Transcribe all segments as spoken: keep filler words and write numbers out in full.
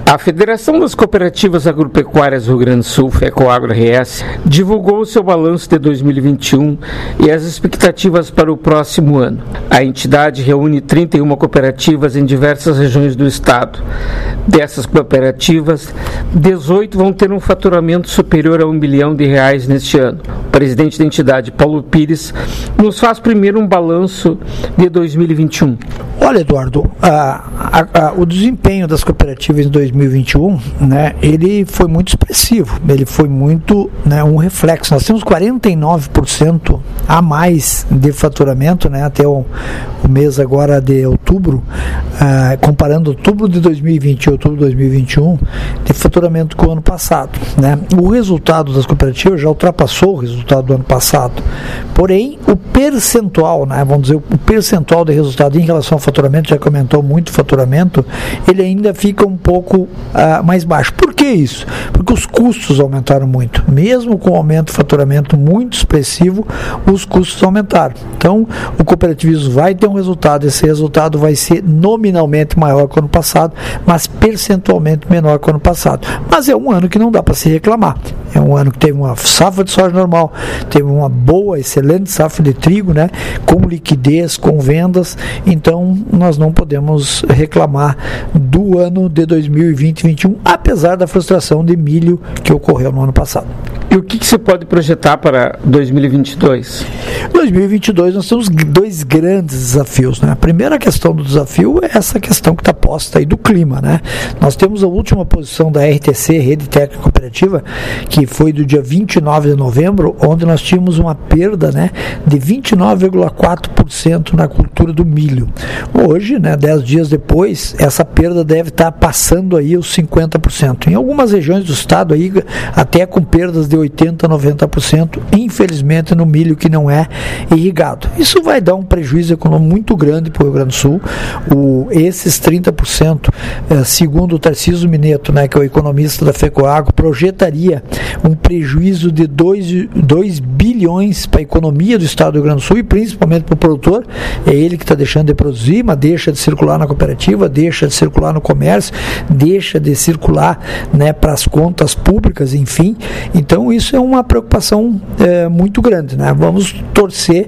A Federação das Cooperativas Agropecuárias do Rio Grande do Sul, FECOAGRO R S, divulgou o seu balanço de dois mil e vinte e um e as expectativas para o próximo ano. A entidade reúne trinta e uma cooperativas em diversas regiões do estado. Dessas cooperativas, dezoito vão ter um faturamento superior a um bilhão de reais neste ano. O presidente da entidade, Paulo Pires, nos faz primeiro um balanço de dois mil e vinte e um. Olha, Eduardo, a, a, a, o desempenho das cooperativas em dois mil e vinte e um, né, ele foi muito expressivo, ele foi muito, né, um reflexo. Nós temos quarenta e nove por cento a mais de faturamento, né, até o, o mês agora de outubro, uh, comparando outubro de dois mil e vinte e outubro de dois mil e vinte e um, de faturamento com o ano passado, né. O resultado das cooperativas já ultrapassou o resultado do ano passado, porém o percentual, né, vamos dizer, o percentual de resultado em relação ao faturamento, já comentou muito faturamento, ele ainda fica um pouco uh, mais baixo. Por que isso? Porque os custos aumentaram muito. Mesmo com o aumento do faturamento muito expressivo, os custos aumentaram. Então, o cooperativismo vai ter um resultado, esse resultado vai ser nominalmente maior que o ano passado, mas percentualmente menor que o ano passado. Mas é um ano que não dá para se reclamar. É um ano que teve uma safra de soja normal, teve uma boa, excelente safra de trigo, né, com liquidez, com vendas, então nós não podemos reclamar do ano de dois mil e vinte e dois mil e vinte e um, apesar da frustração de milho que ocorreu no ano passado. E o que, que se pode projetar para dois mil e vinte e dois? dois mil e vinte e dois nós temos dois grandes desafios, né? A primeira questão do desafio é essa questão que está posta aí do clima, né? Nós temos a última posição da R T C, Rede Técnica Cooperativa, que foi do dia vinte e nove de novembro, onde nós tínhamos uma perda, né, de vinte e nove vírgula quatro por cento na cultura do milho. Hoje, né, dez dias depois, essa perda deve estar passando aí os cinquenta por cento. Em algumas regiões do estado aí, até com perdas de oitenta por cento, noventa por cento, infelizmente no milho que não é irrigado. Isso vai dar um prejuízo econômico muito grande para o Rio Grande do Sul. O, esses trinta por cento, eh, segundo o Tarcísio Mineto, né, que é o economista da FECOAGRO, projetaria um prejuízo de dois bilhões para a economia do estado do Rio Grande do Sul e principalmente para o produtor. É ele que está deixando de produzir, mas deixa de circular na cooperativa, deixa de circular no comércio, deixa de circular, né, para as contas públicas, enfim. Então isso é uma preocupação é, muito grande, né? Vamos torcer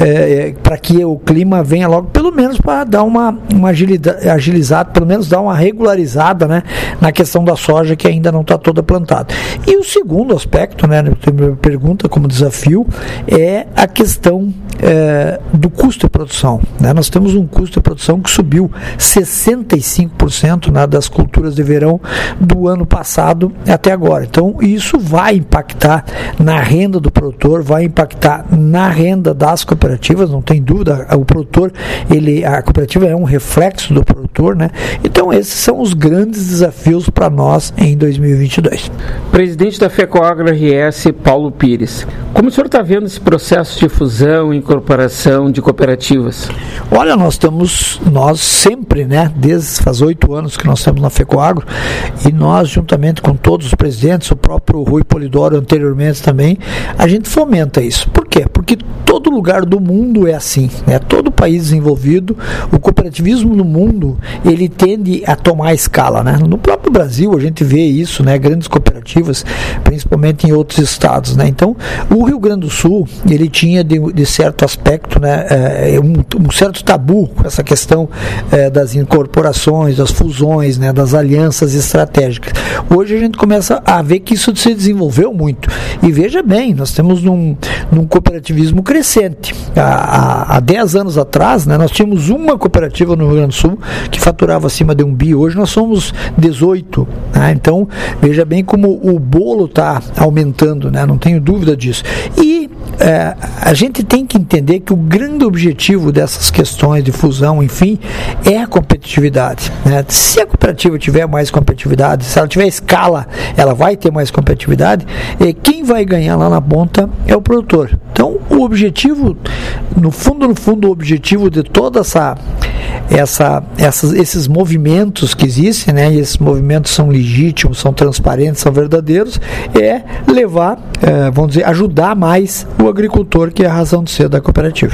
é, para que o clima venha logo, pelo menos para dar uma, uma agilizada, pelo menos dar uma regularizada, né, na questão da soja que ainda não está toda plantada. E o segundo aspecto, né, pergunta como desafio, é a questão é, do custo de produção, né? Nós temos um custo de produção que subiu sessenta e cinco por cento, né, das culturas de verão do ano passado até agora. Então isso vai impactar na renda do produtor, vai impactar na renda das cooperativas, não tem dúvida. O produtor, ele, a cooperativa é um reflexo do produtor, né? Então esses são os grandes desafios para nós em dois mil e vinte e dois. Presidente da FECOAGRO R S, Paulo Pires, como o senhor está vendo esse processo de fusão e incorporação de cooperativas? Olha, nós estamos, nós sempre, né, desde faz oito anos que nós estamos na FECOAGRO, e nós, juntamente com todos os presidentes, o próprio Rui Polidoro anteriormente também, a gente fomenta isso. Por quê? Porque todo lugar do mundo é assim, né? Todo país desenvolvido, o cooperativismo no mundo, ele tende a tomar escala, né? No próprio Brasil a gente vê isso, né? Grandes cooperativas, principalmente em outros estados, né? Então, o Rio Grande do Sul, ele tinha de, de certo aspecto, né, é, um, um certo tabu com essa questão é, das incorporações, das fusões, né, das alianças estratégicas. Hoje a gente começa a ver que isso se desenvolveu muito. E veja bem, nós temos num, num cooperativismo crescente. Há, há dez anos atrás, né, nós tínhamos uma cooperativa no Rio Grande do Sul que faturava acima de um bi. Hoje nós somos dezoito. Né? Então, veja bem como o bolo está aumentando, né? Não tenho dúvida disso. E é, a gente tem que entender que o grande objetivo dessas questões de fusão, enfim, é a competitividade. Né? Se a cooperativa tiver mais competitividade, se ela tiver escala, ela vai ter mais competitividade, e quem vai ganhar lá na ponta é o produtor. Então, o objetivo, no fundo, no fundo, o objetivo de toda essa, essa, essas, esses movimentos que existem, né, e esses movimentos são legítimos, são transparentes, são verdadeiros, é levar, é, vamos dizer, ajudar mais o agricultor, que é a razão de ser da cooperativa.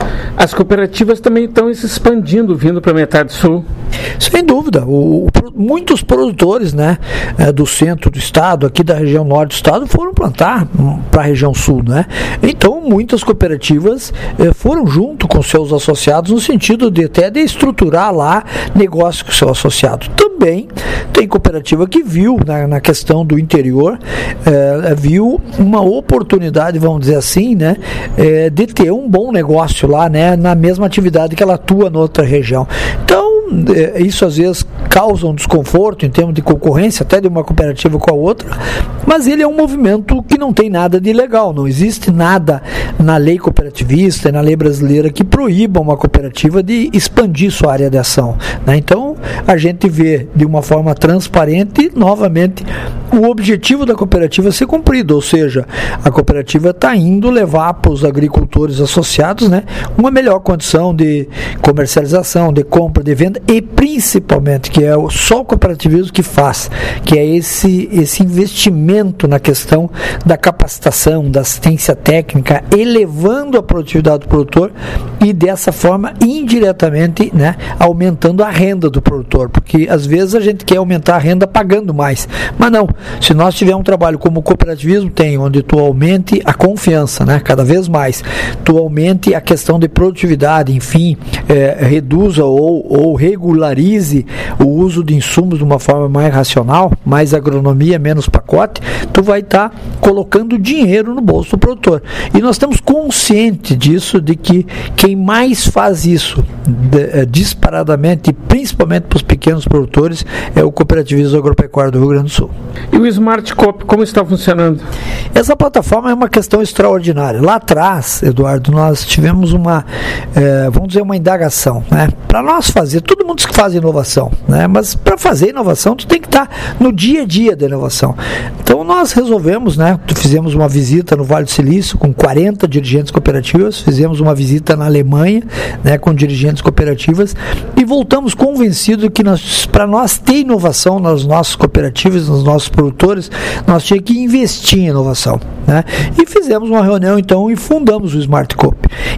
As cooperativas também estão se expandindo, vindo para a metade sul. Sem dúvida. O, o, muitos produtores, né, é, do centro do estado, aqui da região norte do estado, foram plantar para a região sul, né? Então, muitas cooperativas é, foram junto com seus associados no sentido de até de estruturar lá negócio com o seu associado. Também tem cooperativa que viu na, na questão do interior, é, viu uma oportunidade, vamos dizer assim, né, é, de ter um bom negócio lá, né, na mesma atividade que ela atua na outra região. Então, isso às vezes causa um desconforto em termos de concorrência, até de uma cooperativa com a outra, mas ele é um movimento que não tem nada de ilegal, não existe nada na lei cooperativista e na lei brasileira que proíba uma cooperativa de expandir sua área de ação, né? Então, a gente vê de uma forma transparente, novamente, o objetivo da cooperativa ser cumprido, ou seja, a cooperativa está indo levar para os agricultores associados, né, uma melhor condição de comercialização, de compra, de venda, e principalmente, que é só o cooperativismo que faz, que é esse, esse investimento na questão da capacitação, da assistência técnica, elevando a produtividade do produtor e dessa forma, indiretamente, né, aumentando a renda do produtor, porque às vezes a gente quer aumentar a renda pagando mais, mas não, se nós tivermos um trabalho como o cooperativismo tem, onde tu aumente a confiança, né, cada vez mais, tu aumente a questão de produtividade, enfim, é, reduza ou, ou regularize o uso de insumos de uma forma mais racional, mais agronomia, menos pacote, tu vai estar tá colocando dinheiro no bolso do produtor. E nós estamos conscientes disso, de que quem mais faz isso de, disparadamente, principalmente para os pequenos produtores, é o cooperativismo agropecuário do Rio Grande do Sul. E o Smart Coop, como está funcionando? Essa plataforma é uma questão extraordinária. Lá atrás, Eduardo, nós tivemos uma, é, vamos dizer, uma indagação, né? Para nós fazer, todo mundo que faz inovação, né? Mas para fazer inovação, tu tem que estar no dia a dia da inovação. Então nós resolvemos, né? Fizemos uma visita no Vale do Silício com quarenta dirigentes cooperativas, fizemos uma visita na Alemanha, né, com dirigentes cooperativas, e voltamos convencidos que nós, para nós ter inovação nas nossas cooperativas, nos nossos produtores, nós tínhamos que investir em inovação, né? E fizemos uma reunião então e fundamos o Smart Coop.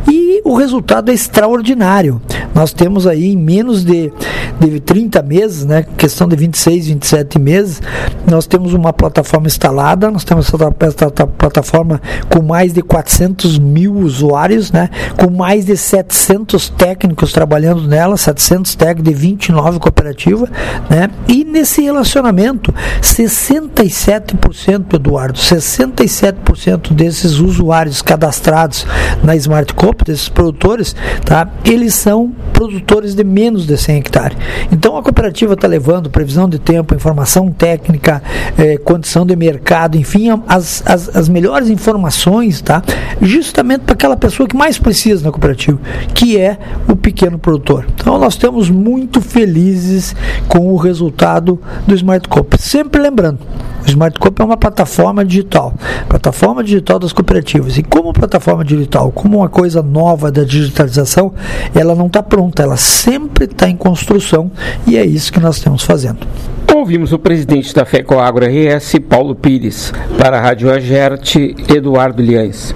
E o resultado é extraordinário. Nós temos aí em menos de, de trinta meses, né, questão de vinte e seis, vinte e sete meses, nós temos uma plataforma instalada, nós temos essa, essa plataforma com mais de quatrocentos mil usuários, né, com mais de setecentos técnicos trabalhando nela, setecentos técnicos de vinte e nove cooperativas, né, e nesse relacionamento, sessenta e sete por cento, Eduardo, sessenta e sete por cento desses usuários cadastrados na Smart Coop, desses produtores, tá, eles são produtores de menos de cem hectares. Então a cooperativa está levando previsão de tempo, informação técnica, eh, condição de mercado, enfim, as, as, as melhores informações, tá? Justamente para aquela pessoa que mais precisa na cooperativa, que é o pequeno produtor. Então nós estamos muito felizes com o resultado do Smart Coop. Sempre lembrando, o Smart Coop é uma plataforma digital, plataforma digital das cooperativas, e como plataforma digital, como uma coisa nova da digitalização, ela não está pronta, ela sempre está em construção, e é isso que nós estamos fazendo. Ouvimos o presidente da FECOAGRO R S, Paulo Pires. Para a Rádio Agerte, Eduardo Liães.